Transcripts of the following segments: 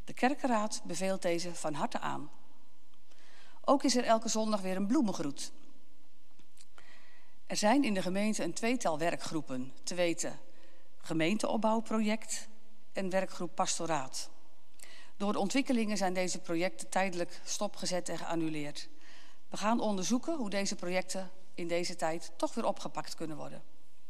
De kerkenraad beveelt deze van harte aan. Ook is er elke zondag weer een bloemengroet. Er zijn in de gemeente een tweetal werkgroepen, te weten gemeenteopbouwproject en werkgroep pastoraat. Door de ontwikkelingen zijn deze projecten tijdelijk stopgezet en geannuleerd. We gaan onderzoeken hoe deze projecten in deze tijd toch weer opgepakt kunnen worden.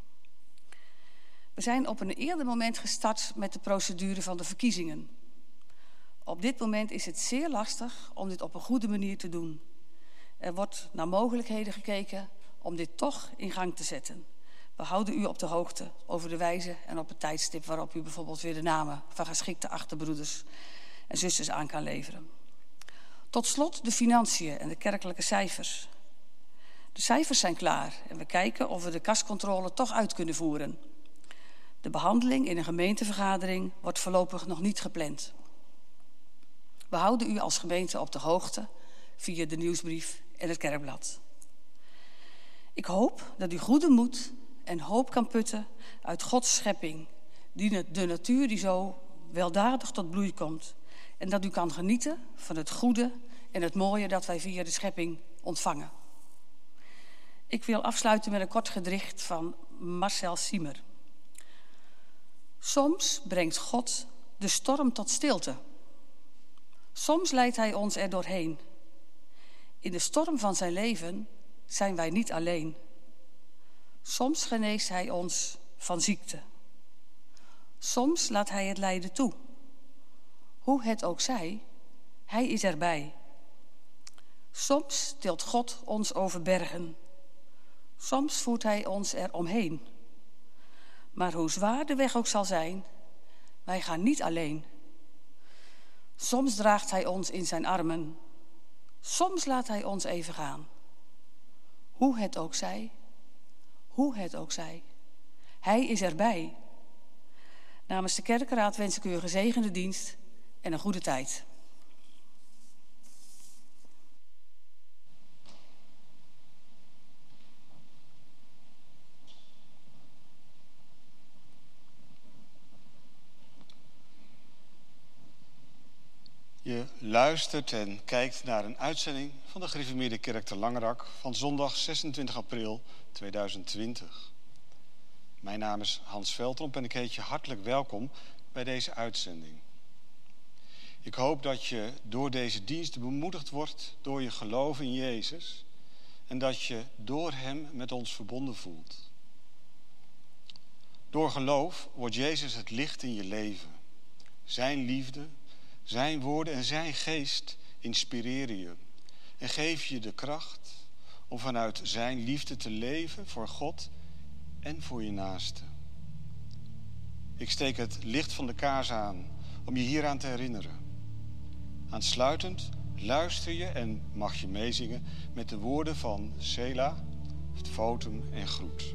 We zijn op een eerder moment gestart met de procedure van de verkiezingen. Op dit moment is het zeer lastig om dit op een goede manier te doen. Er wordt naar mogelijkheden gekeken om dit toch in gang te zetten. We houden u op de hoogte over de wijze en op het tijdstip waarop u bijvoorbeeld weer de namen van geschikte achterbroeders en zusters aan kan leveren. Tot slot de financiën en de kerkelijke cijfers. De cijfers zijn klaar en we kijken of we de kascontrole toch uit kunnen voeren. De behandeling in een gemeentevergadering wordt voorlopig nog niet gepland. We houden u als gemeente op de hoogte via de nieuwsbrief en het kerkblad. Ik hoop dat u goede moed en hoop kan putten uit Gods schepping, de natuur die zo weldadig tot bloei komt. En dat u kan genieten van het goede en het mooie dat wij via de schepping ontvangen. Ik wil afsluiten met een kort gedicht van Marcel Siemer. Soms brengt God de storm tot stilte. Soms leidt hij ons er doorheen. In de storm van zijn leven zijn wij niet alleen. Soms geneest hij ons van ziekte. Soms laat hij het lijden toe. Hoe het ook zij, hij is erbij. Soms tilt God ons over bergen. Soms voert hij ons er omheen. Maar hoe zwaar de weg ook zal zijn, wij gaan niet alleen. Soms draagt hij ons in zijn armen. Soms laat hij ons even gaan. Hoe het ook zij, hij is erbij. Namens de kerkenraad wens ik u een gezegende dienst en een goede tijd. Je luistert en kijkt naar een uitzending van de Gereformeerde Kerk te Langerak van zondag 26 april 2020. Mijn naam is Hans Veldtromp en ik heet je hartelijk welkom bij deze uitzending. Ik hoop dat je door deze dienst bemoedigd wordt door je geloof in Jezus en dat je door hem met ons verbonden voelt. Door geloof wordt Jezus het licht in je leven. Zijn liefde, zijn woorden en zijn geest inspireren je en geven je de kracht om vanuit zijn liefde te leven voor God en voor je naaste. Ik steek het licht van de kaars aan om je hieraan te herinneren. Aansluitend luister je en mag je meezingen met de woorden van Selah, het Votum en Groet.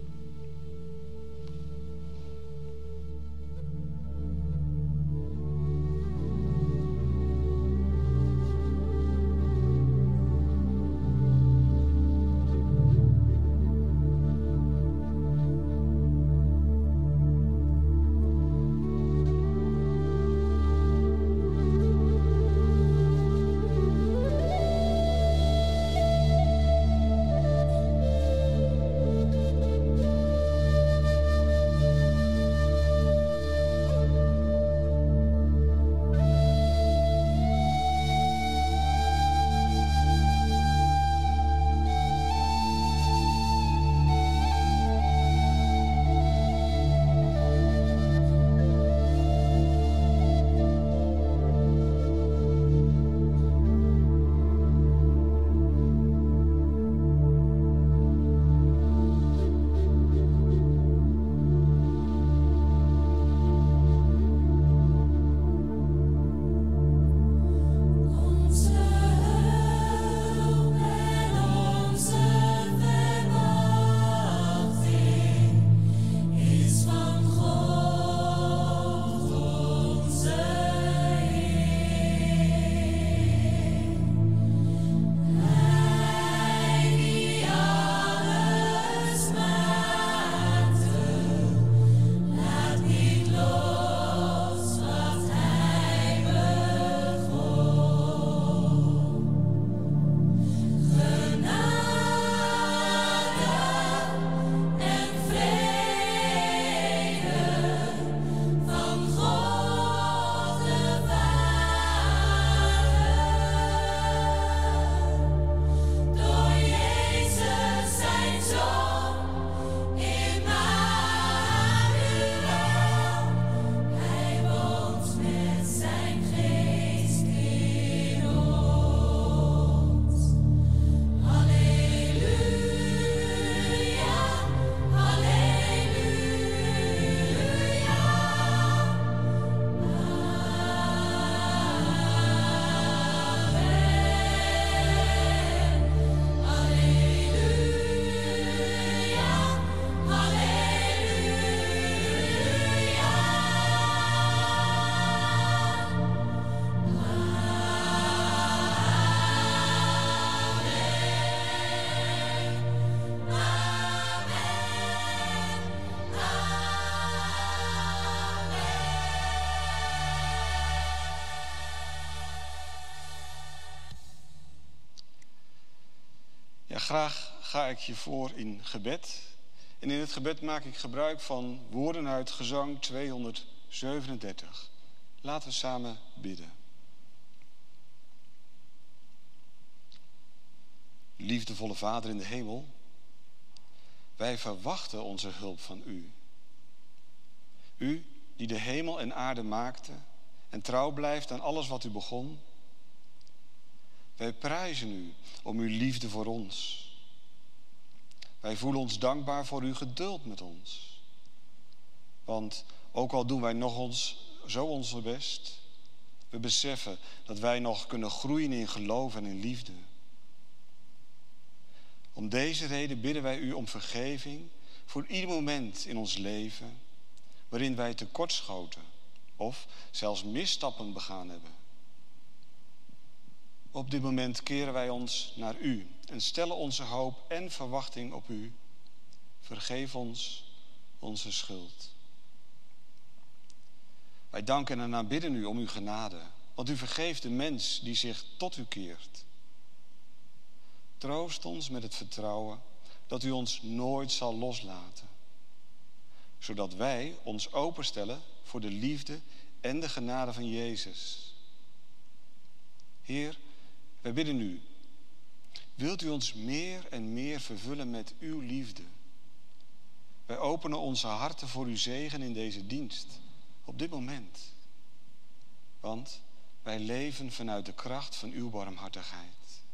Ja, graag ga ik je voor in gebed. En in het gebed maak ik gebruik van woorden uit Gezang 237. Laten we samen bidden. Liefdevolle Vader in de hemel, wij verwachten onze hulp van u. U die de hemel en aarde maakte en trouw blijft aan alles wat u begon. Wij prijzen u om uw liefde voor ons. Wij voelen ons dankbaar voor uw geduld met ons. Want ook al doen wij nog ons best, we beseffen dat wij nog kunnen groeien in geloof en in liefde. Om deze reden bidden wij u om vergeving voor ieder moment in ons leven waarin wij tekortschoten of zelfs misstappen begaan hebben. Op dit moment keren wij ons naar u en stellen onze hoop en verwachting op u. Vergeef ons onze schuld. Wij danken en aanbidden u om uw genade, want u vergeeft de mens die zich tot u keert. Troost ons met het vertrouwen dat u ons nooit zal loslaten, zodat wij ons openstellen voor de liefde en de genade van Jezus. Heer, wij bidden u, wilt u ons meer en meer vervullen met uw liefde? Wij openen onze harten voor uw zegen in deze dienst, op dit moment. Want wij leven vanuit de kracht van uw barmhartigheid.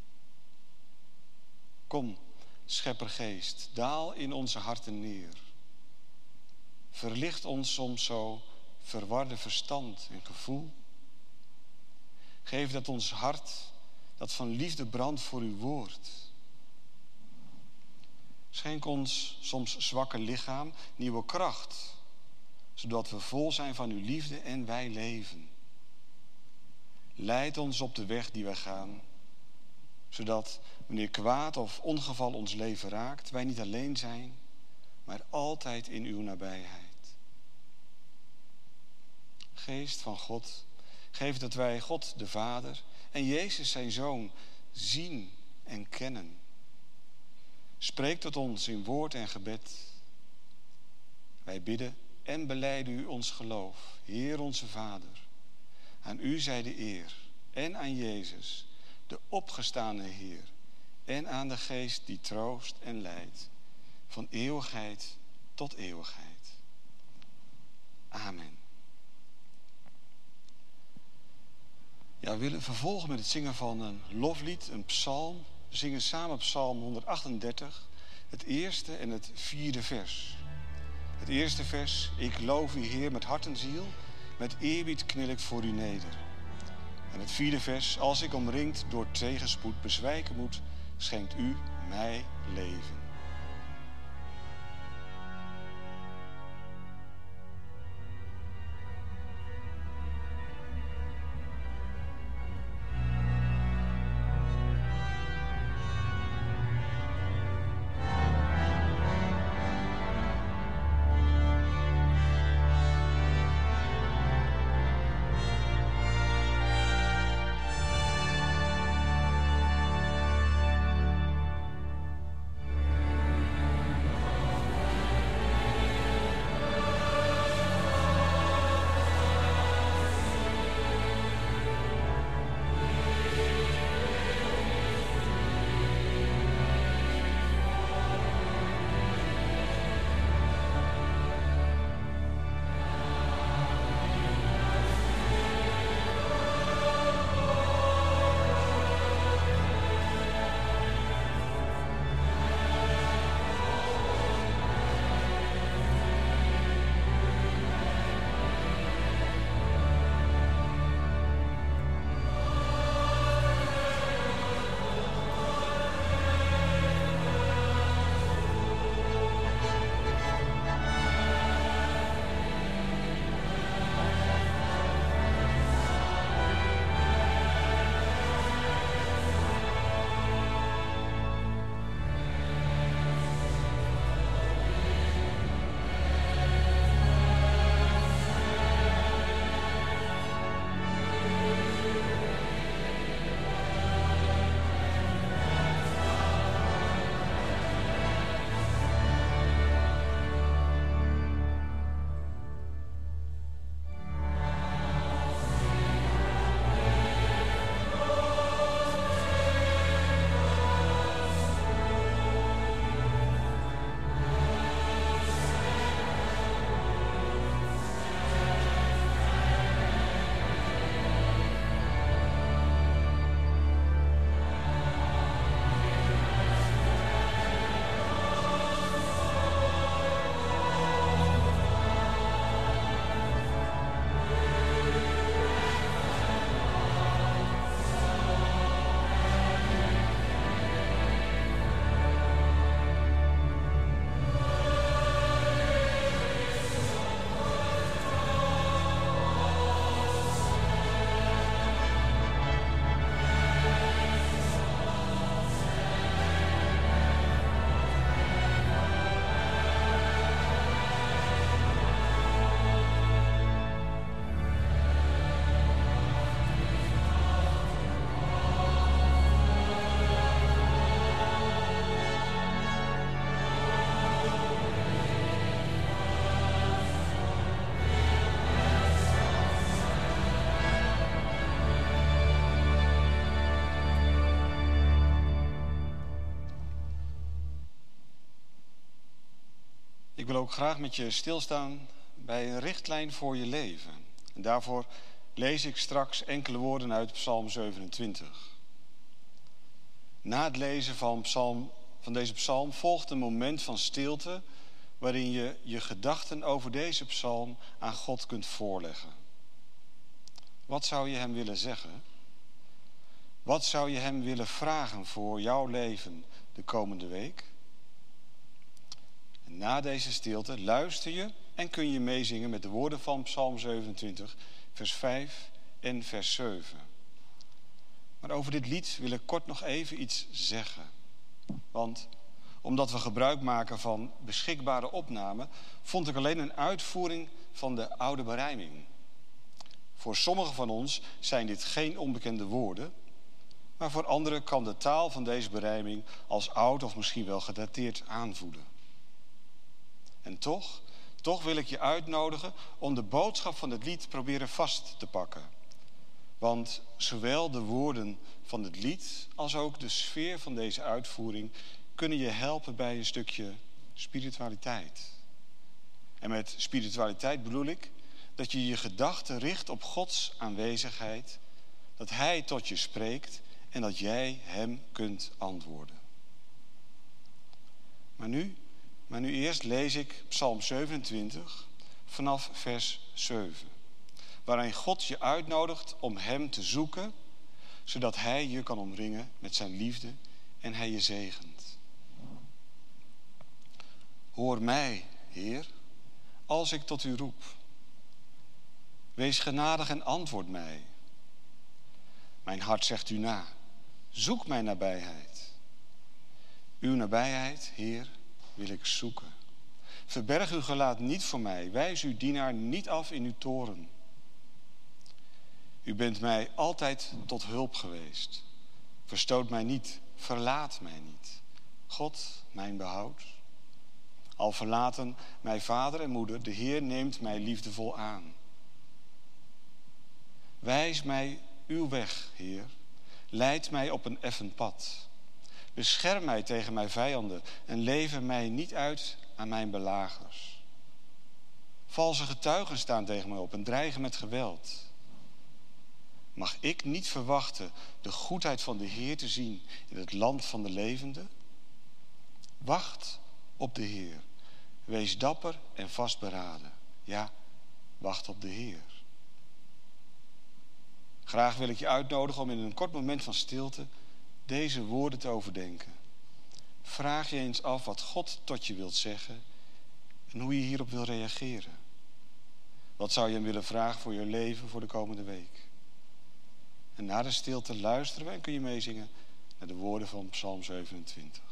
Kom, Scheppergeest, daal in onze harten neer. Verlicht ons soms zo verwarde verstand en gevoel. Geef dat ons hart, dat van liefde brandt voor uw woord. Schenk ons soms zwakke lichaam nieuwe kracht, zodat we vol zijn van uw liefde en wij leven. Leid ons op de weg die wij gaan, zodat wanneer kwaad of ongeval ons leven raakt, wij niet alleen zijn, maar altijd in uw nabijheid. Geest van God, geef dat wij God de Vader en Jezus zijn Zoon zien en kennen. Spreek tot ons in woord en gebed. Wij bidden en belijden u ons geloof, Heer onze Vader. Aan u zij de eer en aan Jezus, de opgestane Heer, en aan de Geest die troost en leidt, van eeuwigheid tot eeuwigheid. Amen. Ja, we willen vervolgen met het zingen van een loflied, een psalm. We zingen samen psalm 138, het eerste en het vierde vers. Het eerste vers, ik loof u Heer met hart en ziel, met eerbied kniel ik voor u neder. En het vierde vers, als ik omringd door tegenspoed bezwijken moet, schenkt u mij leven. Ik wil ook graag met je stilstaan bij een richtlijn voor je leven. En daarvoor lees ik straks enkele woorden uit Psalm 27. Na het lezen van deze psalm volgt een moment van stilte, waarin je je gedachten over deze psalm aan God kunt voorleggen. Wat zou je hem willen zeggen? Wat zou je hem willen vragen voor jouw leven de komende week? En na deze stilte luister je en kun je meezingen met de woorden van Psalm 27, vers 5 en vers 7. Maar over dit lied wil ik kort nog even iets zeggen. Want omdat we gebruik maken van beschikbare opnamen, vond ik alleen een uitvoering van de oude berijming. Voor sommigen van ons zijn dit geen onbekende woorden, maar voor anderen kan de taal van deze berijming als oud of misschien wel gedateerd aanvoelen. En toch wil ik je uitnodigen om de boodschap van het lied proberen vast te pakken. Want zowel de woorden van het lied als ook de sfeer van deze uitvoering kunnen je helpen bij een stukje spiritualiteit. En met spiritualiteit bedoel ik dat je je gedachten richt op Gods aanwezigheid, dat Hij tot je spreekt en dat jij Hem kunt antwoorden. Maar nu eerst lees ik Psalm 27 vanaf vers 7. Waarin God je uitnodigt om Hem te zoeken, zodat Hij je kan omringen met zijn liefde en Hij je zegent. Hoor mij, Heer, als ik tot u roep. Wees genadig en antwoord mij. Mijn hart zegt u na. Zoek mijn nabijheid. Uw nabijheid, Heer, wil ik zoeken. Verberg uw gelaat niet voor mij. Wijs uw dienaar niet af in uw toorn. U bent mij altijd tot hulp geweest. Verstoot mij niet, verlaat mij niet. God, mijn behoud. Al verlaten mij vader en moeder, de Heer neemt mij liefdevol aan. Wijs mij uw weg, Heer. Leid mij op een effen pad. Bescherm mij tegen mijn vijanden en lever mij niet uit aan mijn belagers. Valse getuigen staan tegen mij op en dreigen met geweld. Mag ik niet verwachten de goedheid van de Heer te zien in het land van de levenden? Wacht op de Heer. Wees dapper en vastberaden. Ja, wacht op de Heer. Graag wil ik je uitnodigen om in een kort moment van stilte deze woorden te overdenken. Vraag je eens af wat God tot je wilt zeggen en hoe je hierop wil reageren. Wat zou je hem willen vragen voor je leven voor de komende week? En na de stilte luisteren we en kun je meezingen naar de woorden van Psalm 27.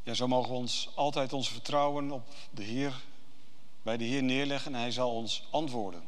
Ja, zo mogen we ons altijd ons vertrouwen op de Heer, bij de Heer neerleggen en Hij zal ons antwoorden.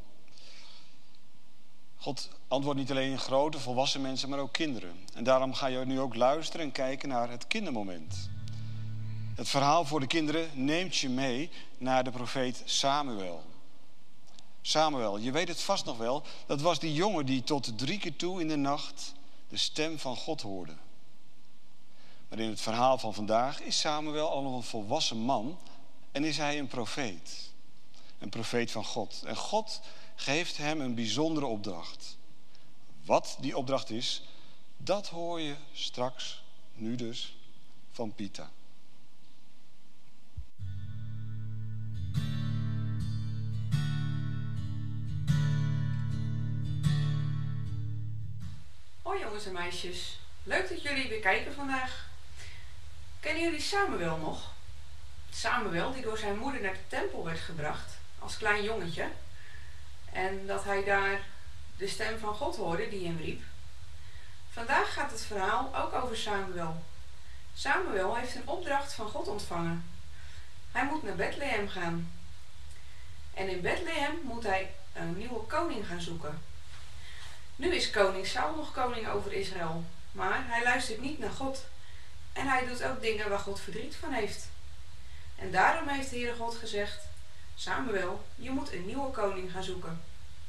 God antwoordt niet alleen grote, volwassen mensen, maar ook kinderen. En daarom ga je nu ook luisteren en kijken naar het kindermoment. Het verhaal voor de kinderen neemt je mee naar de profeet Samuel. Samuel, je weet het vast nog wel, dat was die jongen die tot 3 keer toe in de nacht de stem van God hoorde. Maar in het verhaal van vandaag is Samuel al een volwassen man en is hij een profeet. Een profeet van God. En God geeft hem een bijzondere opdracht. Wat die opdracht is, dat hoor je straks, nu dus, van Pita. Hoi jongens en meisjes, leuk dat jullie weer kijken vandaag. Kennen jullie Samuel nog? Samuel die door zijn moeder naar de tempel werd gebracht als klein jongetje. En dat hij daar de stem van God hoorde die hem riep. Vandaag gaat het verhaal ook over Samuel. Samuel heeft een opdracht van God ontvangen. Hij moet naar Bethlehem gaan. En in Bethlehem moet hij een nieuwe koning gaan zoeken. Nu is koning Saul nog koning over Israël, maar hij luistert niet naar God. En hij doet ook dingen waar God verdriet van heeft. En daarom heeft de Heere God gezegd: Samuel, je moet een nieuwe koning gaan zoeken.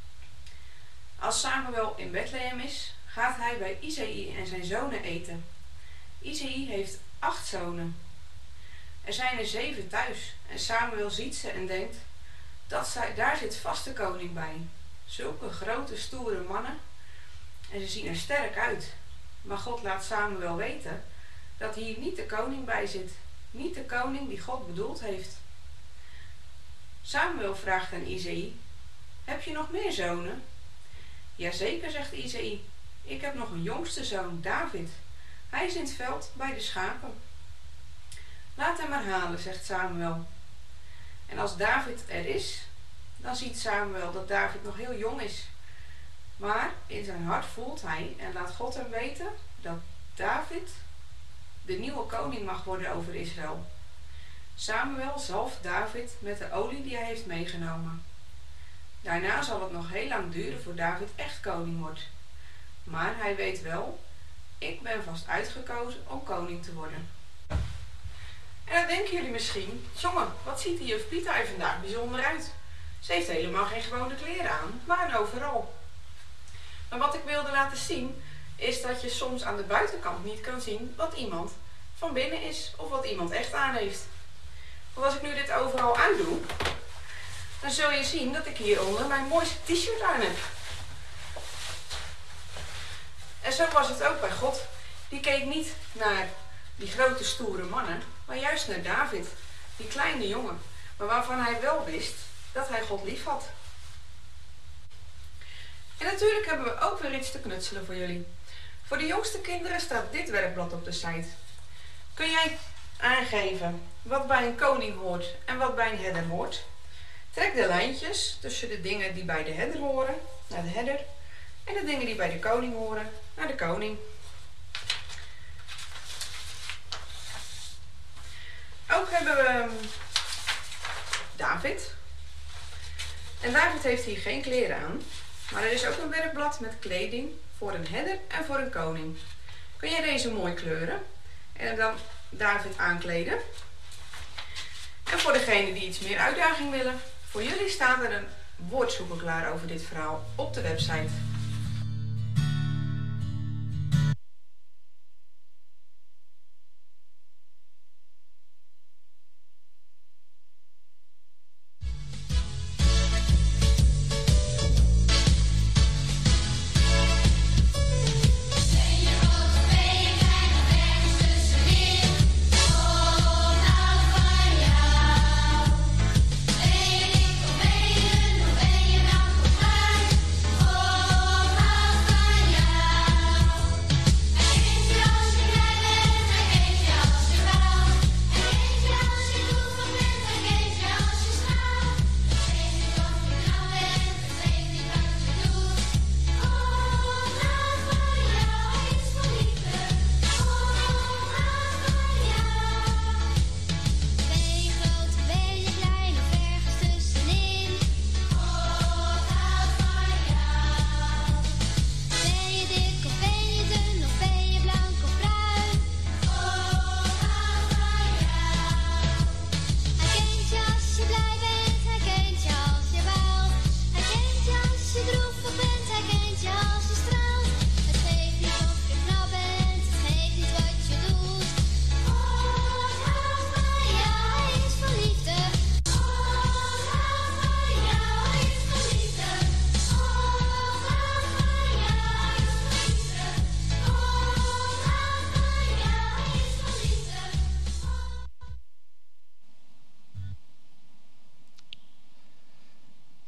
Als Samuel in Bethlehem is, gaat hij bij Isaïe en zijn zonen eten. Isaïe heeft 8 zonen. Er zijn er 7 thuis en Samuel ziet ze en denkt: daar zit vast de koning bij. Zulke grote, stoere mannen. En ze zien er sterk uit. Maar God laat Samuel weten dat hier niet de koning bij zit. Niet de koning die God bedoeld heeft. Samuel vraagt aan Isaïe: heb je nog meer zonen? Jazeker, zegt Isaïe. Ik heb nog een jongste zoon, David. Hij is in het veld bij de schapen. Laat hem maar halen, zegt Samuel. En als David er is, dan ziet Samuel dat David nog heel jong is. Maar in zijn hart voelt hij en laat God hem weten dat David de nieuwe koning mag worden over Israël. Samuel zalft David met de olie die hij heeft meegenomen. Daarna zal het nog heel lang duren voor David echt koning wordt. Maar hij weet wel: ik ben vast uitgekozen om koning te worden. En dan denken jullie misschien: jongen, wat ziet die juf Pita er vandaag bijzonder uit? Ze heeft helemaal geen gewone kleren aan, maar een overal. Maar wat ik wilde laten zien, is dat je soms aan de buitenkant niet kan zien wat iemand van binnen is of wat iemand echt aan heeft. Want als ik nu dit overal aandoe, dan zul je zien dat ik hieronder mijn mooiste t-shirt aan heb. En zo was het ook bij God. Die keek niet naar die grote stoere mannen, maar juist naar David, die kleine jongen, maar waarvan hij wel wist dat hij God lief had. En natuurlijk hebben we ook weer iets te knutselen voor jullie. Voor de jongste kinderen staat dit werkblad op de site. Kun jij aangeven wat bij een koning hoort en wat bij een herder hoort? Trek de lijntjes tussen de dingen die bij de herder horen, naar de herder, en de dingen die bij de koning horen, naar de koning. Ook hebben we David. En David heeft hier geen kleren aan, maar er is ook een werkblad met kleding voor een herder en voor een koning. Kun jij deze mooi kleuren en dan David aankleden? En voor degenen die iets meer uitdaging willen, voor jullie staat er een woordzoeker klaar over dit verhaal op de website. Oh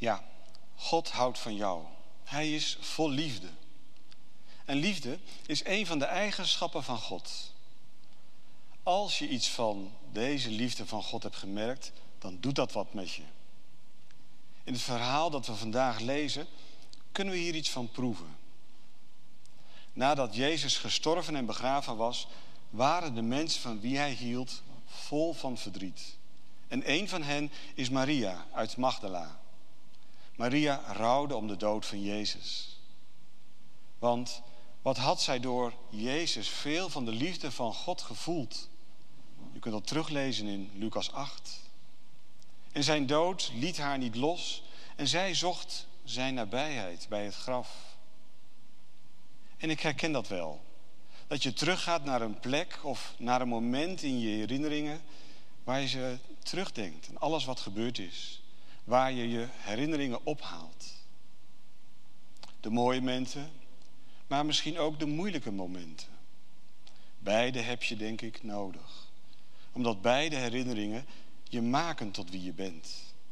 Ja, God houdt van jou. Hij is vol liefde. En liefde is een van de eigenschappen van God. Als je iets van deze liefde van God hebt gemerkt, dan doet dat wat met je. In het verhaal dat we vandaag lezen, kunnen we hier iets van proeven. Nadat Jezus gestorven en begraven was, waren de mensen van wie hij hield vol van verdriet. En een van hen is Maria uit Magdala. Maria rouwde om de dood van Jezus. Want wat had zij door Jezus veel van de liefde van God gevoeld? Je kunt dat teruglezen in Lucas 8. En zijn dood liet haar niet los en zij zocht zijn nabijheid bij het graf. En ik herken dat wel. Dat je teruggaat naar een plek of naar een moment in je herinneringen waar je ze terugdenkt aan alles wat gebeurd is. Waar je je herinneringen ophaalt. De mooie momenten, maar misschien ook de moeilijke momenten. Beide heb je denk ik nodig. Omdat beide herinneringen je maken tot wie je bent.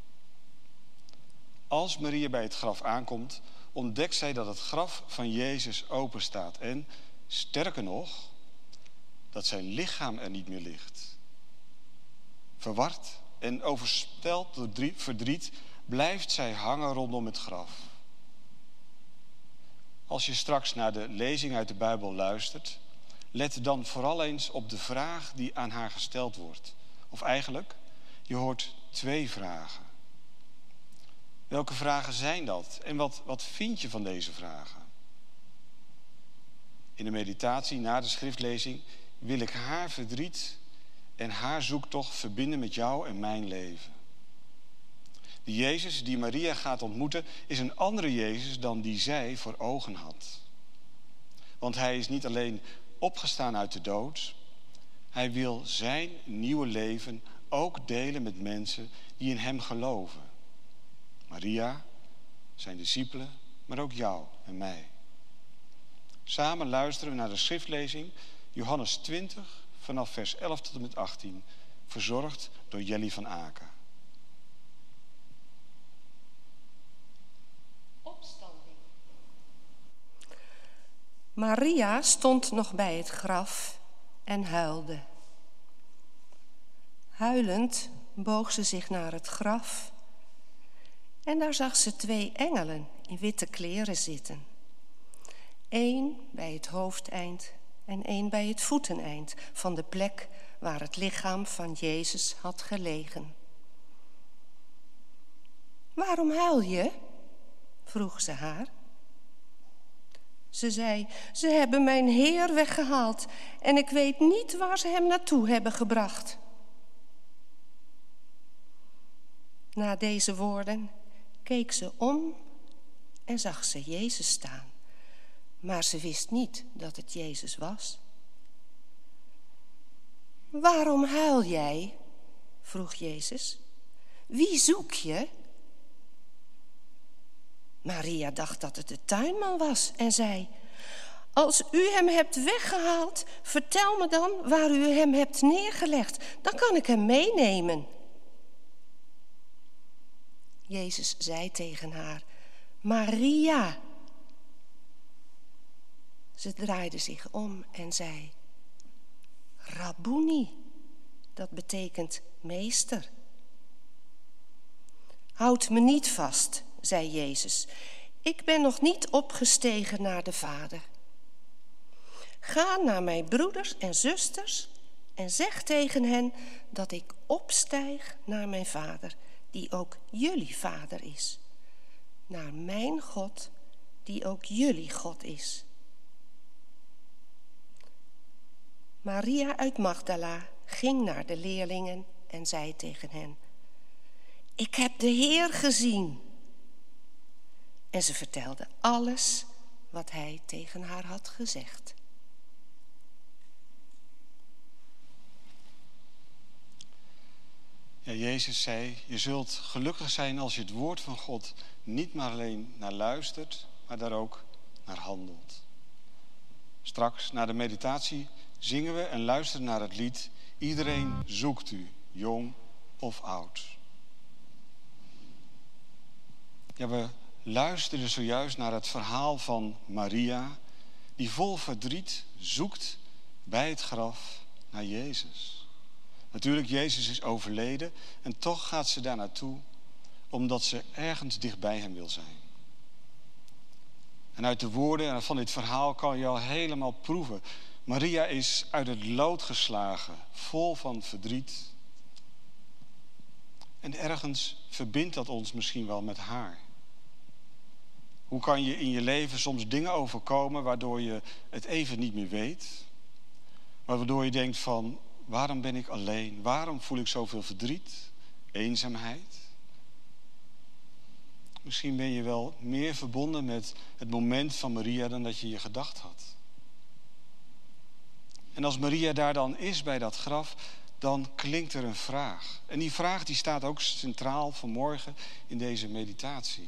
Als Maria bij het graf aankomt, ontdekt zij dat het graf van Jezus open staat. En, sterker nog, dat zijn lichaam er niet meer ligt. Verward en overstelpt door verdriet blijft zij hangen rondom het graf. Als je straks naar de lezing uit de Bijbel luistert, let dan vooral eens op de vraag die aan haar gesteld wordt. Of eigenlijk, je hoort 2 vragen. Welke vragen zijn dat? En wat vind je van deze vragen? In de meditatie na de schriftlezing wil ik haar verdriet en haar zoektocht verbinden met jou en mijn leven. De Jezus die Maria gaat ontmoeten is een andere Jezus dan die zij voor ogen had. Want hij is niet alleen opgestaan uit de dood. Hij wil zijn nieuwe leven ook delen met mensen die in hem geloven. Maria, zijn discipelen, maar ook jou en mij. Samen luisteren we naar de schriftlezing Johannes 20 vanaf vers 11 tot en met 18, verzorgd door Jelly van Aken. Opstanding. Maria stond nog bij het graf en huilde. Huilend boog ze zich naar het graf en daar zag ze 2 engelen in witte kleren zitten. 1 bij het hoofdeind en 1 bij het voeteneind van de plek waar het lichaam van Jezus had gelegen. Waarom huil je? Vroeg ze haar. Ze zei, ze hebben mijn Heer weggehaald en ik weet niet waar ze hem naartoe hebben gebracht. Na deze woorden keek ze om en zag ze Jezus staan. Maar ze wist niet dat het Jezus was. Waarom huil jij? Vroeg Jezus. Wie zoek je? Maria dacht dat het de tuinman was en zei, als u hem hebt weggehaald, vertel me dan waar u hem hebt neergelegd. Dan kan ik hem meenemen. Jezus zei tegen haar, Maria. Ze draaide zich om en zei, Rabboni, dat betekent meester. Houd me niet vast, zei Jezus. Ik ben nog niet opgestegen naar de Vader. Ga naar mijn broeders en zusters en zeg tegen hen dat ik opstijg naar mijn Vader, die ook jullie Vader is. Naar mijn God, die ook jullie God is. Maria uit Magdala ging naar de leerlingen en zei tegen hen, ik heb de Heer gezien. En ze vertelde alles wat hij tegen haar had gezegd. Ja, Jezus zei, je zult gelukkig zijn als je het woord van God niet maar alleen naar luistert, maar daar ook naar handelt. Straks, na de meditatie, zingen we en luisteren naar het lied Iedereen zoekt u, jong of oud. Ja, we luisterden zojuist naar het verhaal van Maria, die vol verdriet zoekt bij het graf naar Jezus. Natuurlijk, Jezus is overleden en toch gaat ze daar naartoe omdat ze ergens dichtbij hem wil zijn. En uit de woorden van dit verhaal kan je al helemaal proeven. Maria is uit het lood geslagen, vol van verdriet. En ergens verbindt dat ons misschien wel met haar. Hoe kan je in je leven soms dingen overkomen waardoor je het even niet meer weet? Waardoor je denkt van, waarom ben ik alleen? Waarom voel ik zoveel verdriet, eenzaamheid? Misschien ben je wel meer verbonden met het moment van Maria dan dat je je gedacht had. En als Maria daar dan is bij dat graf, dan klinkt er een vraag. En die vraag die staat ook centraal vanmorgen in deze meditatie.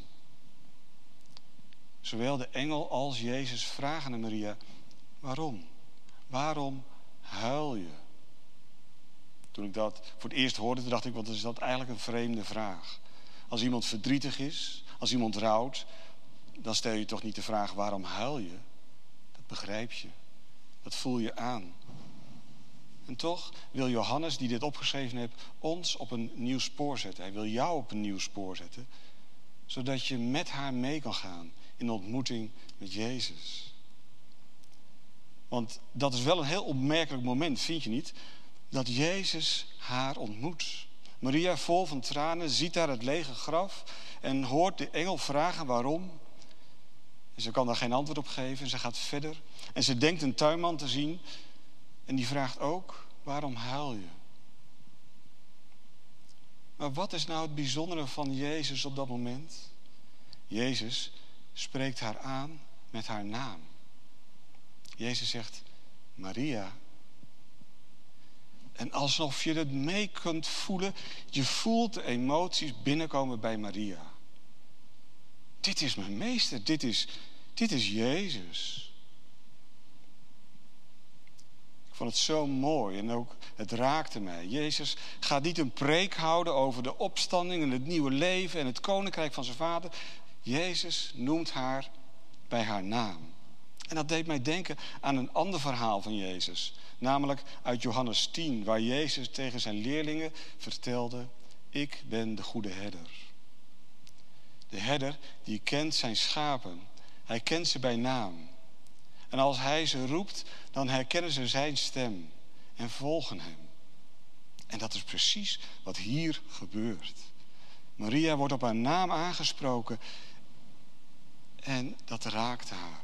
Zowel de engel als Jezus vragen aan Maria, waarom? Waarom huil je? Toen ik dat voor het eerst hoorde, dacht ik, wat is dat eigenlijk een vreemde vraag. Als iemand verdrietig is, als iemand rouwt, dan stel je toch niet de vraag, waarom huil je? Dat begrijp je. Dat voel je aan. En toch wil Johannes, die dit opgeschreven heeft, ons op een nieuw spoor zetten. Hij wil jou op een nieuw spoor zetten, zodat je met haar mee kan gaan in de ontmoeting met Jezus. Want dat is wel een heel opmerkelijk moment, vind je niet? Dat Jezus haar ontmoet. Maria, vol van tranen, ziet daar het lege graf en hoort de engel vragen waarom. En ze kan daar geen antwoord op geven en ze gaat verder. En ze denkt een tuinman te zien en die vraagt ook, waarom huil je? Maar wat is nou het bijzondere van Jezus op dat moment? Jezus spreekt haar aan met haar naam. Jezus zegt, Maria. En alsof je het mee kunt voelen, je voelt de emoties binnenkomen bij Maria. Dit is mijn meester, dit is Jezus. Ik vond het zo mooi en ook het raakte mij. Jezus gaat niet een preek houden over de opstanding en het nieuwe leven en het koninkrijk van zijn vader. Jezus noemt haar bij haar naam. En dat deed mij denken aan een ander verhaal van Jezus. Namelijk uit Johannes 10, waar Jezus tegen zijn leerlingen vertelde, ik ben de goede herder. De herder die kent zijn schapen. Hij kent ze bij naam. En als hij ze roept, dan herkennen ze zijn stem en volgen hem. En dat is precies wat hier gebeurt. Maria wordt op haar naam aangesproken en dat raakt haar.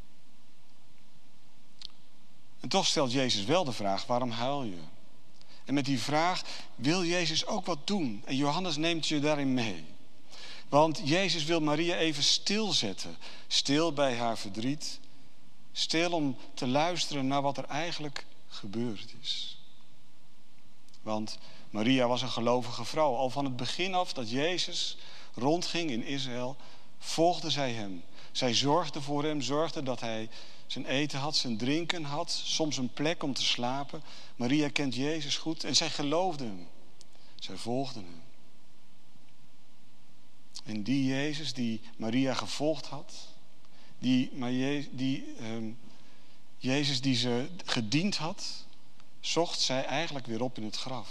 En toch stelt Jezus wel de vraag, waarom huil je? En met die vraag wil Jezus ook wat doen. En Johannes neemt je daarin mee. Want Jezus wil Maria even stilzetten. Stil bij haar verdriet. Stil om te luisteren naar wat er eigenlijk gebeurd is. Want Maria was een gelovige vrouw. Al van het begin af dat Jezus rondging in Israël, volgde zij hem. Zij zorgde voor hem, zorgde dat hij zijn eten had, zijn drinken had, soms een plek om te slapen. Maria kent Jezus goed en zij geloofde hem. Zij volgde hem. En die Jezus die Maria gevolgd had, Jezus die ze gediend had, zocht zij eigenlijk weer op in het graf.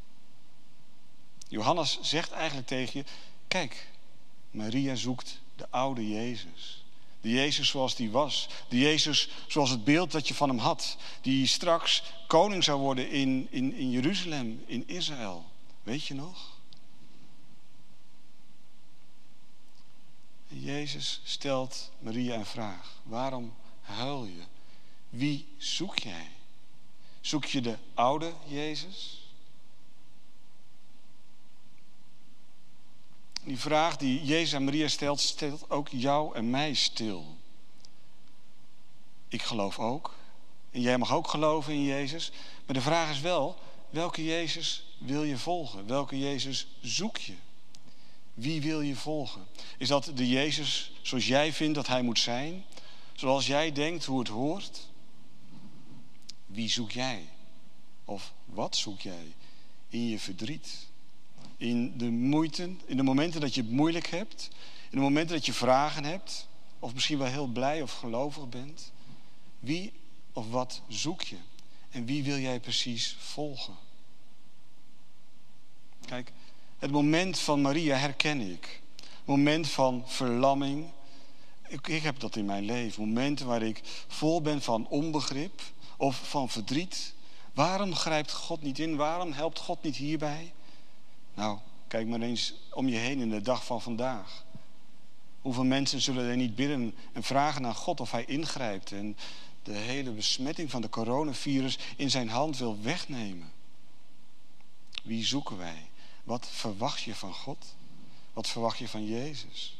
Johannes zegt eigenlijk tegen je, kijk, Maria zoekt de oude Jezus. De Jezus zoals die was. De Jezus zoals het beeld dat je van hem had. Die straks koning zou worden in Jeruzalem, in Israël. Weet je nog? En Jezus stelt Maria een vraag. Waarom huil je? Wie zoek jij? Zoek je de oude Jezus? Die vraag die Jezus aan Maria stelt, stelt ook jou en mij stil. Ik geloof ook. En jij mag ook geloven in Jezus. Maar de vraag is wel, welke Jezus wil je volgen? Welke Jezus zoek je? Wie wil je volgen? Is dat de Jezus zoals jij vindt dat hij moet zijn? Zoals jij denkt hoe het hoort? Wie zoek jij? Of wat zoek jij in je verdriet? In de moeite, in de momenten dat je het moeilijk hebt, In de momenten dat je vragen hebt, of misschien wel heel blij of gelovig bent, wie of wat zoek je? En wie wil jij precies volgen? Kijk, het moment van Maria herken ik. Moment van verlamming. Ik heb dat in mijn leven. Momenten waar ik vol ben van onbegrip of van verdriet. Waarom grijpt God niet in? Waarom helpt God niet hierbij? Nou, kijk maar eens om je heen in de dag van vandaag. Hoeveel mensen zullen er niet bidden en vragen aan God of hij ingrijpt en de hele besmetting van de coronavirus in zijn hand wil wegnemen? Wie zoeken wij? Wat verwacht je van God? Wat verwacht je van Jezus?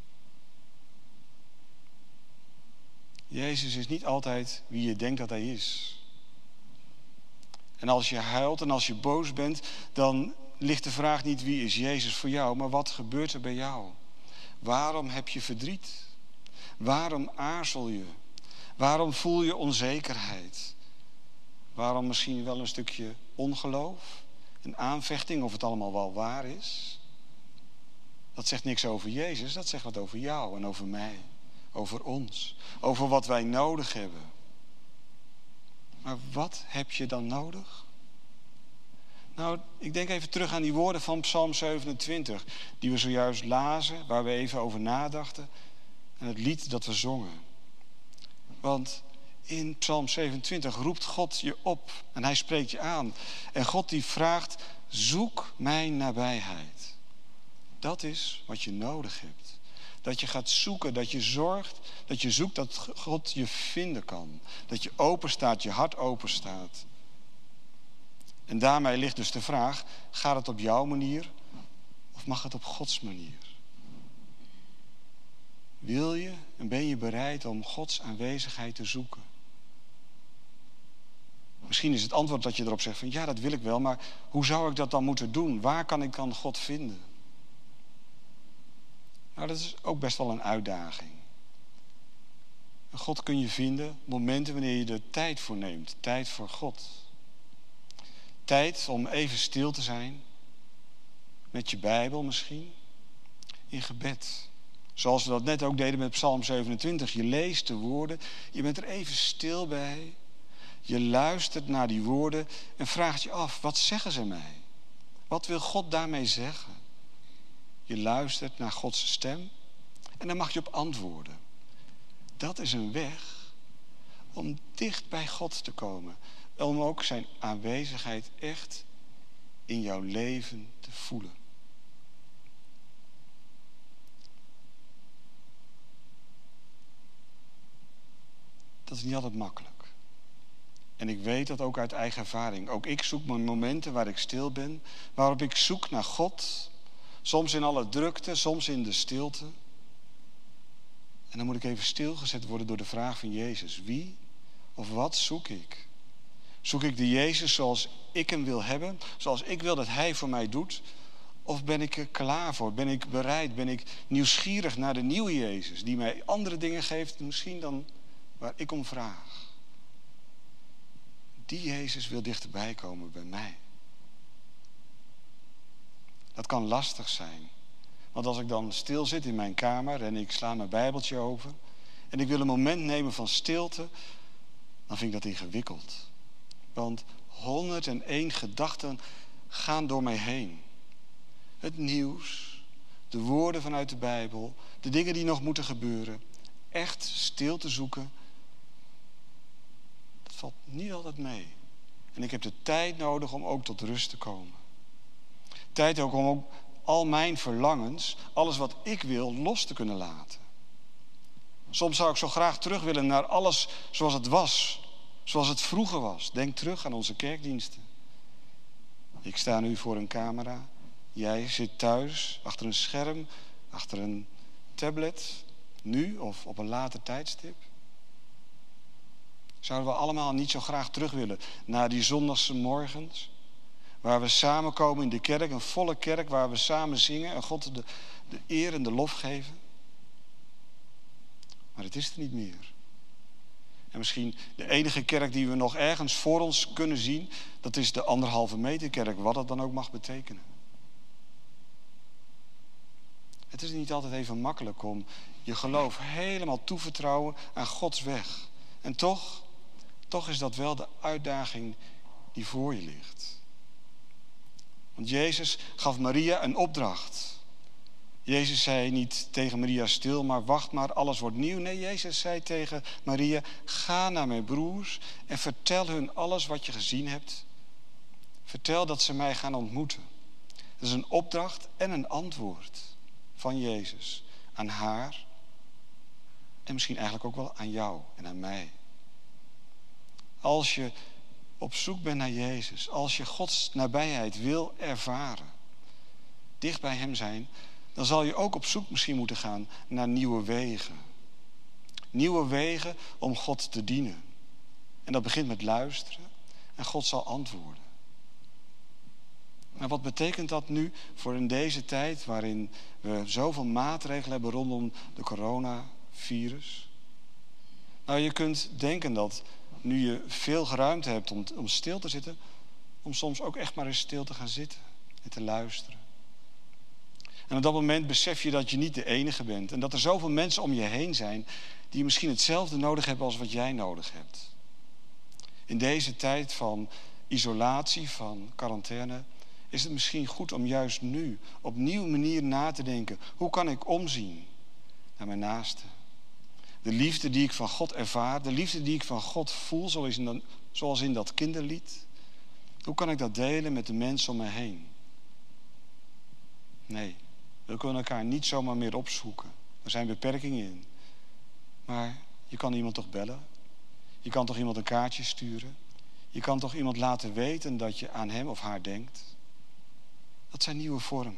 Jezus is niet altijd wie je denkt dat hij is. En als je huilt en als je boos bent, dan ligt de vraag niet wie is Jezus voor jou, maar wat gebeurt er bij jou? Waarom heb je verdriet? Waarom aarzel je? Waarom voel je onzekerheid? Waarom misschien wel een stukje ongeloof? Een aanvechting of het allemaal wel waar is? Dat zegt niks over Jezus, dat zegt wat over jou en over mij. Over ons. Over wat wij nodig hebben. Maar wat heb je dan nodig? Nou, ik denk even terug aan die woorden van Psalm 27. Die we zojuist lazen, waar we even over nadachten. En het lied dat we zongen. Want in Psalm 27 roept God je op. En hij spreekt je aan. En God die vraagt, zoek mijn nabijheid. Dat is wat je nodig hebt. Dat je gaat zoeken, dat je zorgt, dat je zoekt dat God je vinden kan. Dat je open staat, je hart open staat. En daarmee ligt dus de vraag, gaat het op jouw manier of mag het op Gods manier? Wil je en ben je bereid om Gods aanwezigheid te zoeken? Misschien is het antwoord dat je erop zegt van ja, dat wil ik wel, maar hoe zou ik dat dan moeten doen? Waar kan ik dan God vinden? Nou, dat is ook best wel een uitdaging. God kun je vinden momenten wanneer je er tijd voor neemt. Tijd voor God. Tijd om even stil te zijn. Met je Bijbel misschien. In gebed. Zoals we dat net ook deden met Psalm 27. Je leest de woorden. Je bent er even stil bij. Je luistert naar die woorden. En vraagt je af, wat zeggen ze mij? Wat wil God daarmee zeggen? Je luistert naar Gods stem. En dan mag je op antwoorden. Dat is een weg om dicht bij God te komen. Om ook zijn aanwezigheid echt in jouw leven te voelen. Dat is niet altijd makkelijk. En ik weet dat ook uit eigen ervaring. Ook ik zoek mijn momenten waar ik stil ben. Waarop ik zoek naar God. Soms in alle drukte, soms in de stilte. En dan moet ik even stilgezet worden door de vraag van Jezus. Wie of wat zoek ik? Zoek ik de Jezus zoals ik hem wil hebben? Zoals ik wil dat hij voor mij doet? Of ben ik er klaar voor? Ben ik bereid? Ben ik nieuwsgierig naar de nieuwe Jezus? Die mij andere dingen geeft misschien dan waar ik om vraag. Die Jezus wil dichterbij komen bij mij. Dat kan lastig zijn. Want als ik dan stil zit in mijn kamer en ik sla mijn Bijbeltje open en ik wil een moment nemen van stilte, dan vind ik dat ingewikkeld. Want 101 gedachten gaan door mij heen. Het nieuws, de woorden vanuit de Bijbel, de dingen die nog moeten gebeuren. Echt stil te zoeken, dat valt niet altijd mee. En ik heb de tijd nodig om ook tot rust te komen. Tijd ook om ook al mijn verlangens, alles wat ik wil, los te kunnen laten. Soms zou ik zo graag terug willen naar alles zoals het was. Zoals het vroeger was. Denk terug aan onze kerkdiensten. Ik sta nu voor een camera. Jij zit thuis, achter een scherm, achter een tablet. Nu of op een later tijdstip. Zouden we allemaal niet zo graag terug willen naar die zondagse morgens? Waar we samenkomen in de kerk, een volle kerk, waar we samen zingen en God de eer en de lof geven. Maar het is er niet meer. En misschien de enige kerk die we nog ergens voor ons kunnen zien, dat is de 1,5 meter kerk, wat dat dan ook mag betekenen. Het Het is niet altijd even makkelijk om je geloof helemaal toevertrouwen aan Gods weg. En toch is dat wel de uitdaging die voor je ligt. Want Jezus gaf Maria een opdracht. Jezus zei niet tegen Maria stil, maar wacht maar, alles wordt nieuw. Nee, Jezus zei tegen Maria, ga naar mijn broers en vertel hun alles wat je gezien hebt. Vertel dat ze mij gaan ontmoeten. Dat is een opdracht en een antwoord van Jezus aan haar en misschien eigenlijk ook wel aan jou en aan mij. Als je op zoek bent naar Jezus, als je Gods nabijheid wil ervaren, dicht bij hem zijn, dan zal je ook op zoek misschien moeten gaan naar nieuwe wegen. Nieuwe wegen om God te dienen. En dat begint met luisteren en God zal antwoorden. Maar wat betekent dat nu voor in deze tijd waarin we zoveel maatregelen hebben rondom de coronavirus? Nou, je kunt denken dat nu je veel ruimte hebt om stil te zitten, om soms ook echt maar eens stil te gaan zitten en te luisteren. En op dat moment besef je dat je niet de enige bent. En dat er zoveel mensen om je heen zijn die misschien hetzelfde nodig hebben als wat jij nodig hebt. In deze tijd van isolatie, van quarantaine, is het misschien goed om juist nu op nieuwe manier na te denken. Hoe kan ik omzien naar mijn naaste? De liefde die ik van God ervaar, de liefde die ik van God voel, zoals in dat kinderlied. Hoe kan ik dat delen met de mensen om me heen? Nee, we kunnen elkaar niet zomaar meer opzoeken. Er zijn beperkingen in. Maar je kan iemand toch bellen? Je kan toch iemand een kaartje sturen? Je kan toch iemand laten weten dat je aan hem of haar denkt? Dat zijn nieuwe vormen.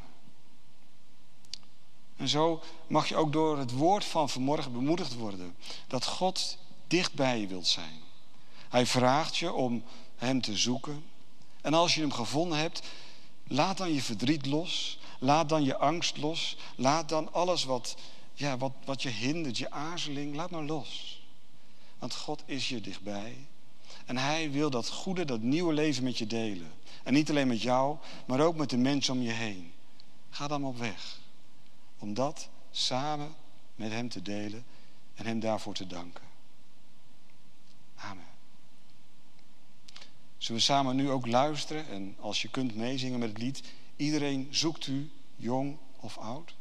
En zo mag je ook door het woord van vanmorgen bemoedigd worden. Dat God dicht bij je wilt zijn. Hij vraagt je om hem te zoeken. En als je hem gevonden hebt, laat dan je verdriet los. Laat dan je angst los. Laat dan alles wat je hindert, je aarzeling, laat maar los. Want God is je dichtbij. En hij wil dat goede, dat nieuwe leven met je delen. En niet alleen met jou, maar ook met de mensen om je heen. Ga dan op weg. Om dat samen met hem te delen en hem daarvoor te danken. Amen. Zullen we samen nu ook luisteren en als je kunt meezingen met het lied. Iedereen zoekt u, jong of oud.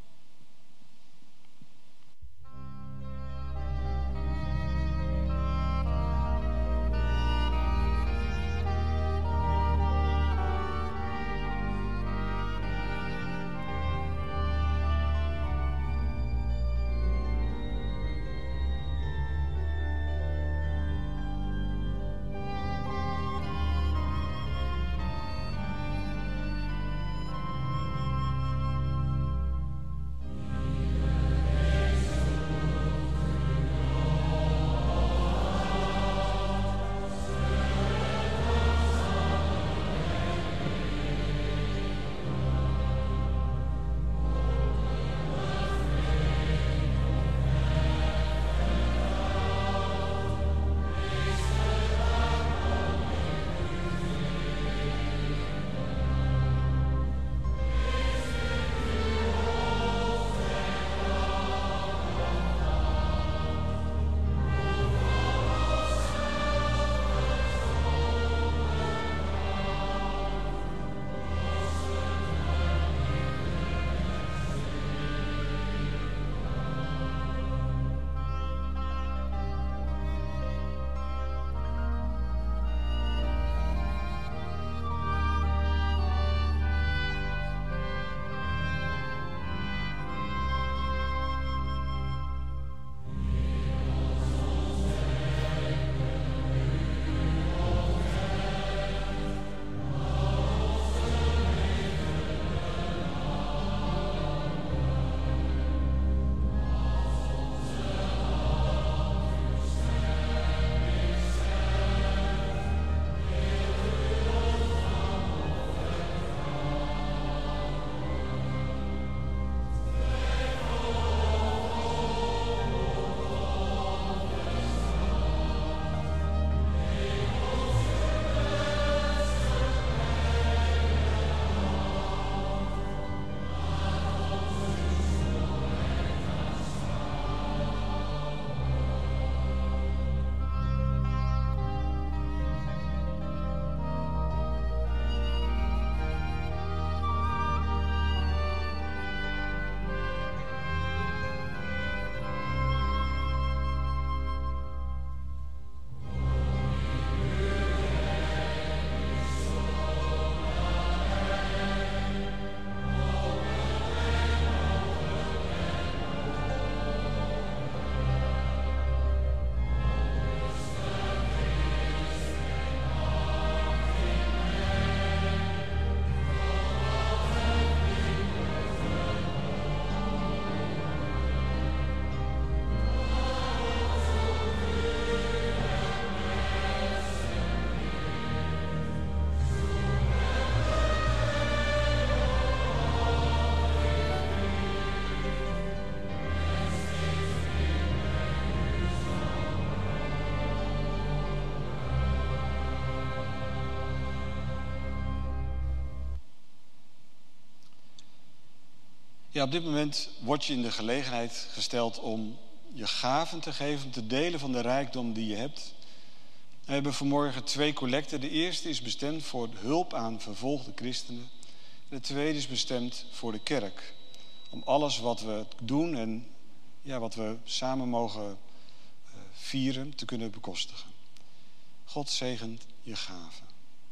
Ja, op dit moment word je in de gelegenheid gesteld om je gaven te geven, om te delen van de rijkdom die je hebt. We hebben vanmorgen 2 collecten. De eerste is bestemd voor hulp aan vervolgde christenen. De tweede is bestemd voor de kerk. Om alles wat we doen en wat we samen mogen vieren te kunnen bekostigen. God zegent je gaven.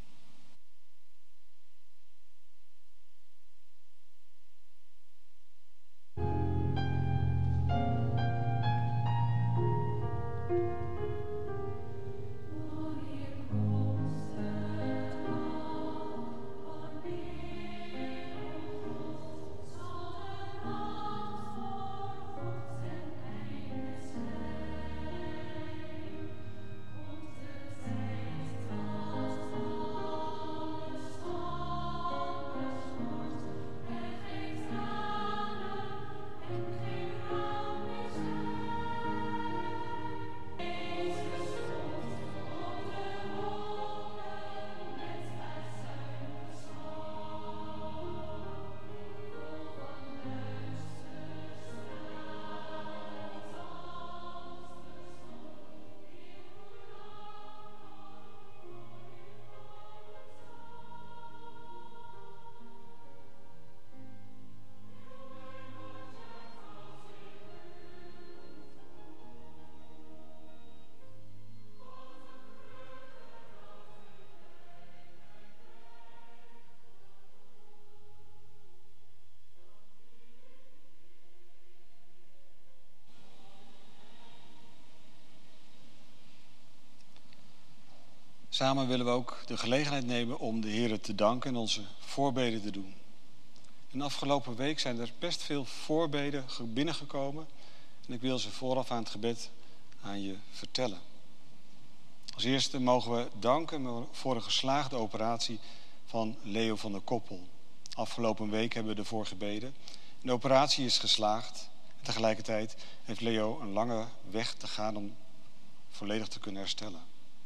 Samen willen we ook de gelegenheid nemen om de Heer te danken en onze voorbeden te doen. In de afgelopen week zijn er best veel voorbeden binnengekomen. En ik wil ze vooraf aan het gebed aan je vertellen. Als eerste mogen we danken voor een geslaagde operatie van Leo van der Koppel. Afgelopen week hebben we ervoor gebeden. De operatie is geslaagd. En tegelijkertijd heeft Leo een lange weg te gaan om volledig te kunnen herstellen.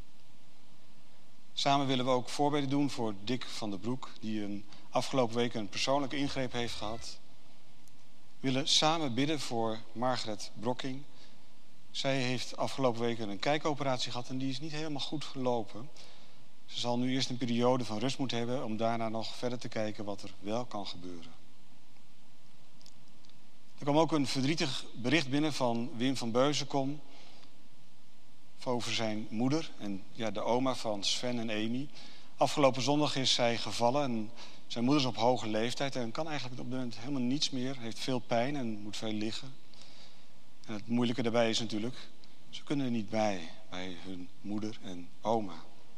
Samen willen we ook voorbeden doen voor Dick van der Broek, die afgelopen week een persoonlijke ingreep heeft gehad. We willen samen bidden voor Margaret Brokking. Zij heeft afgelopen week een kijkoperatie gehad en die is niet helemaal goed gelopen. Ze zal nu eerst een periode van rust moeten hebben om daarna nog verder te kijken wat er wel kan gebeuren. Er kwam ook een verdrietig bericht binnen van Wim van Beuzenkom over zijn moeder en de oma van Sven en Amy. Afgelopen zondag is zij gevallen en zijn moeder is op hoge leeftijd en kan eigenlijk op dit moment helemaal niets meer. Heeft veel pijn en moet veel liggen. En het moeilijke daarbij is natuurlijk, ze kunnen er niet bij hun moeder en oma.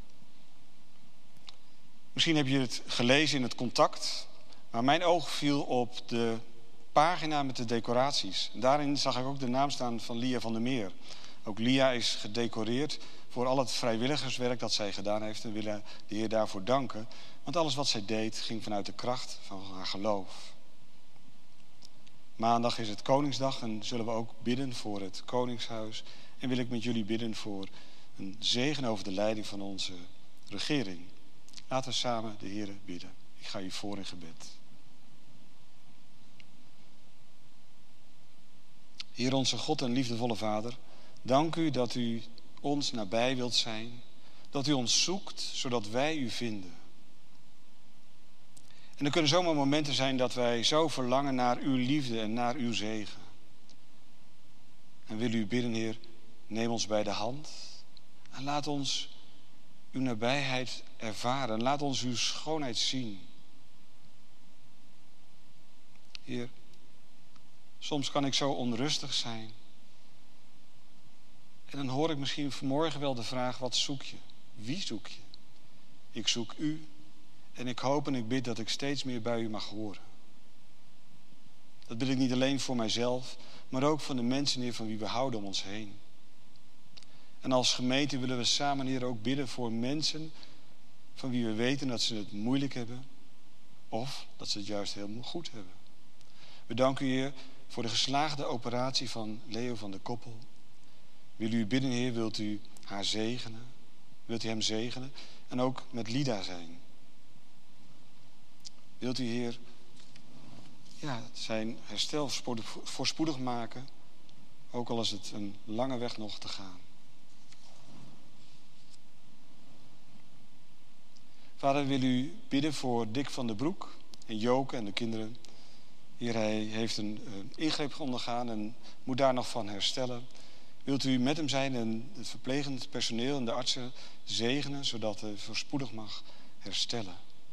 Misschien heb je het gelezen in het Contact, maar mijn oog viel op de pagina met de decoraties. En daarin zag ik ook de naam staan van Lia van der Meer. Ook Lia is gedecoreerd voor al het vrijwilligerswerk dat zij gedaan heeft. En we willen de Heer daarvoor danken. Want alles wat zij deed ging vanuit de kracht van haar geloof. Maandag is het Koningsdag en zullen we ook bidden voor het Koningshuis. En wil ik met jullie bidden voor een zegen over de leiding van onze regering. Laten we samen de Heer bidden. Ik ga u voor in gebed. Heer onze God en liefdevolle Vader, dank u dat u ons nabij wilt zijn, dat u ons zoekt, zodat wij u vinden. En er kunnen zomaar momenten zijn dat wij zo verlangen naar uw liefde en naar uw zegen. En wil u bidden, Heer, neem ons bij de hand en laat ons uw nabijheid ervaren. Laat ons uw schoonheid zien. Heer, soms kan ik zo onrustig zijn. En dan hoor ik misschien vanmorgen wel de vraag, wat zoek je? Wie zoek je? Ik zoek u en ik hoop en ik bid dat ik steeds meer bij u mag horen. Dat bid ik niet alleen voor mijzelf, maar ook voor de mensen, Heer, van wie we houden om ons heen. En als gemeente willen we samen, Heer, ook bidden voor mensen van wie we weten dat ze het moeilijk hebben of dat ze het juist helemaal goed hebben. We danken u, Heer, voor de geslaagde operatie van Leo van der Koppel. Wil u bidden, Heer, wilt u haar zegenen? Wilt u hem zegenen? En ook met Lida zijn. Wilt u, Heer, zijn herstel voorspoedig maken, ook al is het een lange weg nog te gaan. Vader, wil u bidden voor Dick van der Broek en Joke en de kinderen. Heer, hij heeft een ingreep ondergaan en moet daar nog van herstellen. Wilt u met hem zijn en het verplegend personeel en de artsen zegenen, zodat hij voorspoedig mag herstellen.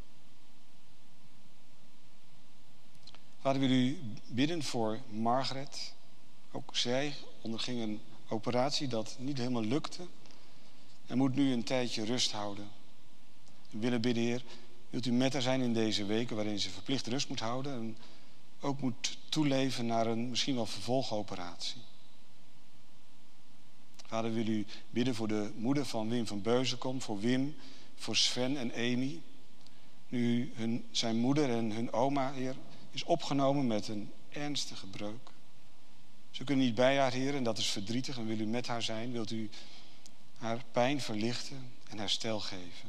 Vader, wil u bidden voor Margaret. Ook zij onderging een operatie dat niet helemaal lukte en moet nu een tijdje rust houden. We willen bidden, Heer, wilt u met haar zijn in deze weken waarin ze verplicht rust moet houden en ook moet toeleven naar een misschien wel vervolgoperatie. Vader, wil u bidden voor de moeder van Wim van Beuzenkom, voor Wim, voor Sven en Amy. Nu zijn moeder en hun oma, Heer, is opgenomen met een ernstige breuk. Ze kunnen niet bij haar, Heer, en dat is verdrietig. En wil u met haar zijn, wilt u haar pijn verlichten en herstel geven.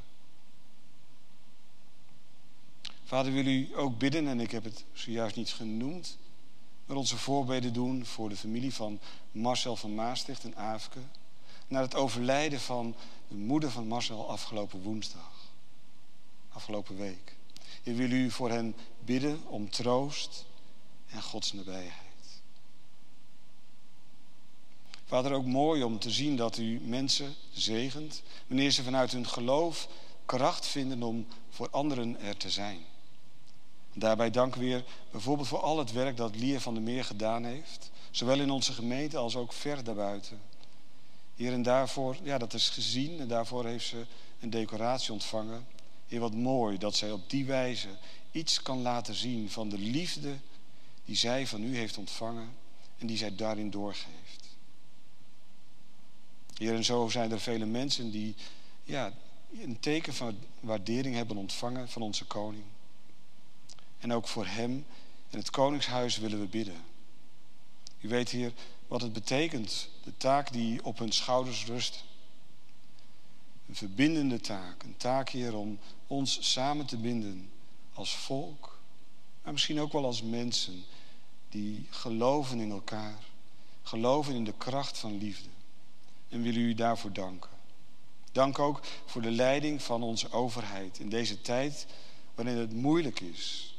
Vader, wil u ook bidden, en ik heb het zojuist niet genoemd, maar onze voorbeden doen voor de familie van Marcel van Maastricht en Aafke, naar het overlijden van de moeder van Marcel afgelopen woensdag, afgelopen week. Heer, wil u voor hen bidden om troost en Gods nabijheid. Vader, ook mooi om te zien dat u mensen zegent wanneer ze vanuit hun geloof kracht vinden om voor anderen er te zijn. Daarbij dank weer bijvoorbeeld voor al het werk dat Lia van der Meer gedaan heeft, zowel in onze gemeente als ook ver daarbuiten. Heer, en daarvoor, dat is gezien en daarvoor heeft ze een decoratie ontvangen. Heer, wat mooi dat zij op die wijze iets kan laten zien van de liefde die zij van u heeft ontvangen en die zij daarin doorgeeft. Heer, en zo zijn er vele mensen die een teken van waardering hebben ontvangen van onze koning. En ook voor hem en het koningshuis willen we bidden. U weet, Heer, wat het betekent, de taak die op hun schouders rust. Een verbindende taak, een taak, Heer, om ons samen te binden als volk, maar misschien ook wel als mensen die geloven in elkaar, geloven in de kracht van liefde. En willen u daarvoor danken. Dank ook voor de leiding van onze overheid in deze tijd waarin het moeilijk is.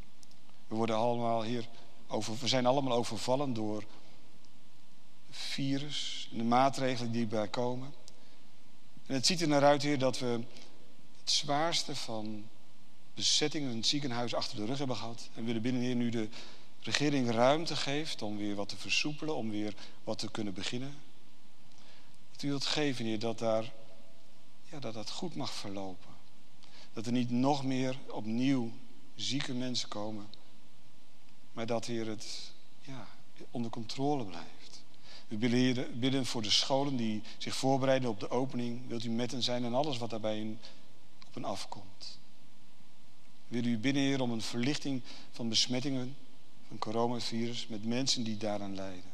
We zijn allemaal overvallen door het virus en de maatregelen die erbij komen. En het ziet er naar uit, Heer, dat we het zwaarste van bezettingen in het ziekenhuis achter de rug hebben gehad. En we willen binnen, Heer, nu de regering ruimte geeft om weer wat te versoepelen, om weer wat te kunnen beginnen. Dat u wilt geven, Heer, dat goed mag verlopen. Dat er niet nog meer opnieuw zieke mensen komen. Maar dat, Heer, het onder controle blijft. We bidden voor de scholen die zich voorbereiden op de opening. Wilt u met hen zijn en alles wat daarbij op hen afkomt. Wil u bidden, Heer, om een verlichting van besmettingen van coronavirus met mensen die daaraan lijden.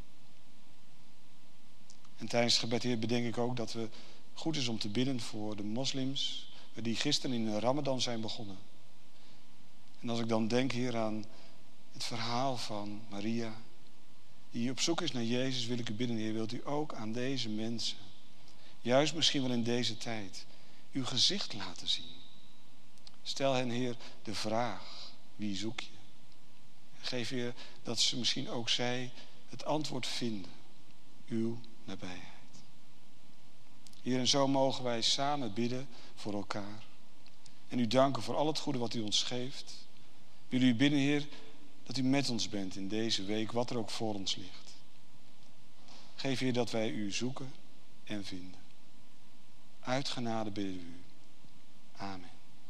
En tijdens het gebed, Heer, bedenk ik ook dat het goed is om te bidden voor de moslims die gisteren in de Ramadan zijn begonnen. En als ik dan denk, Heer, aan het verhaal van Maria, die op zoek is naar Jezus, wil ik u bidden, Heer, wilt u ook aan deze mensen, juist misschien wel in deze tijd, uw gezicht laten zien. Stel hen, Heer, de vraag, wie zoek je? Geef, Heer, dat ze misschien ook zij het antwoord vinden, uw nabijheid. Heer, en zo mogen wij samen bidden voor elkaar. En u danken voor al het goede wat u ons geeft. Wil u bidden, Heer, dat u met ons bent in deze week, wat er ook voor ons ligt. Geef, Heer, dat wij u zoeken en vinden. Uit genade bidden we u. Amen.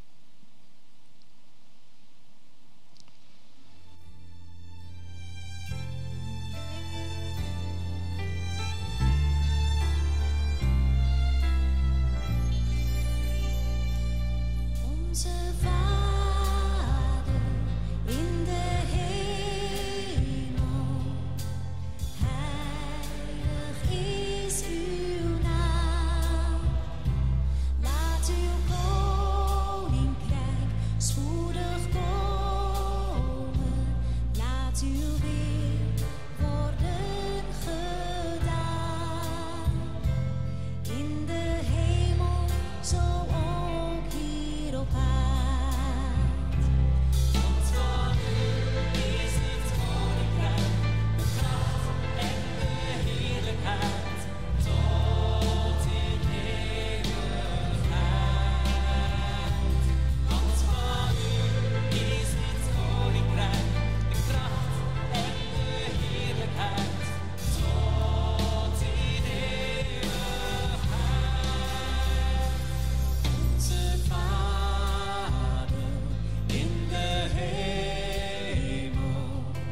Onze Vader in de hemel, heilig is uw naam. Laat uw laat uw wil worden gedaan. In de hemel, zo ook hier op aarde. Want van u is het koninkrijk, de kracht en de heerlijkheid tot in eeuwigheid. Want van u is het koninkrijk, de kracht en de heerlijkheid tot in eeuwigheid. Onze Vader in de hemel,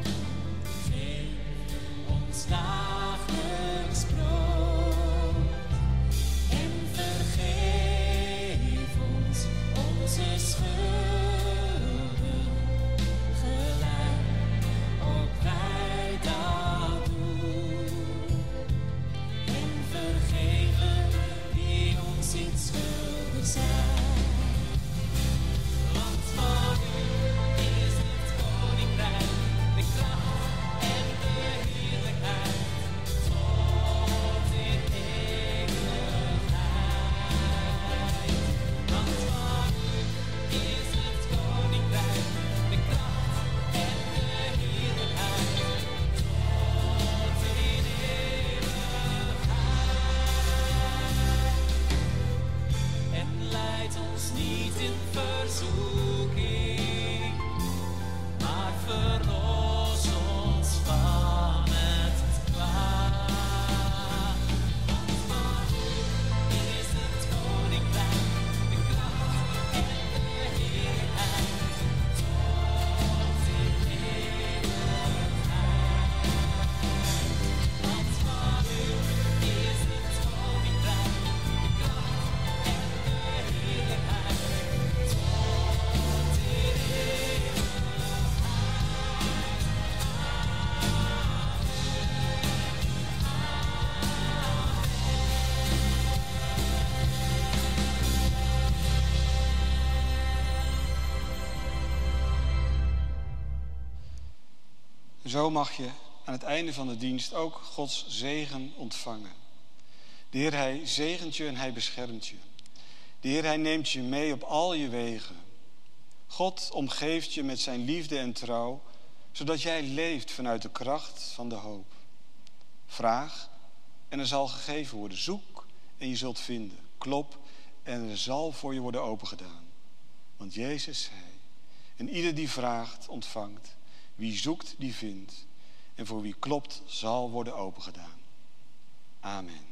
geef ons dagelijks brood en vergeef ons onze schulden, gelijk ook wij dat doen. En vergeven die ons iets schuldig zijn. Want van u is het koninkrijk, de kracht en de heerlijkheid tot in eeuwigheid. Want van u is het koninkrijk, de kracht en de heerlijkheid tot in eeuwigheid. En leid ons niet in verzoeking, maar verlos ons van het kwaad. Want van u is het koninkrijk, de kracht en de heerlijkheid tot in eeuwigheid. Want van u is het koninkrijk, de kracht en de heerlijkheid tot in eeuwigheid. Zo mag je aan het einde van de dienst ook Gods zegen ontvangen. De Heer, Hij zegent je en Hij beschermt je. De Heer, Hij neemt je mee op al je wegen. God omgeeft je met zijn liefde en trouw, zodat jij leeft vanuit de kracht van de hoop. Vraag en er zal gegeven worden. Zoek en je zult vinden. Klop en er zal voor je worden opengedaan. Want Jezus zei: en ieder die vraagt, ontvangt. Wie zoekt, die vindt. En voor wie klopt, zal worden opengedaan. Amen.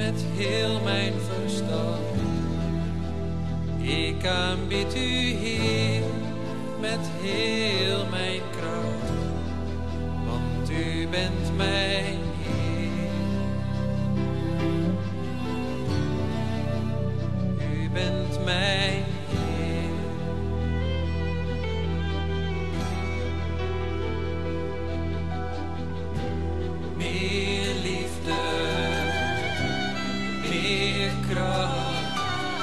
met heel mijn verstand. Ik aanbid u, Heer, met heel mijn kracht, want u bent mijn Heer. U bent mijn Heer. Meer liefde, meer kracht,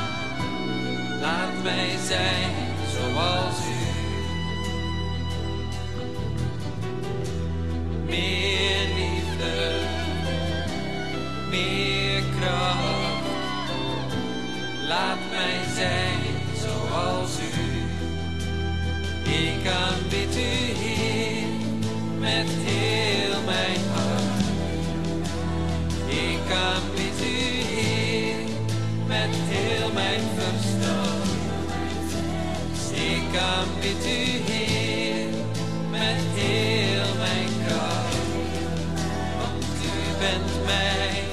laat mij zijn zoals u. Meer liefde, meer kracht, laat mij zijn zoals u. Ik aanbid u, Heer, met heel mijn hart. Ik aanbid u, Heer, met heel mijn verstand. Ik aanbid u, Heer, met heel mijn kracht, want u bent mij.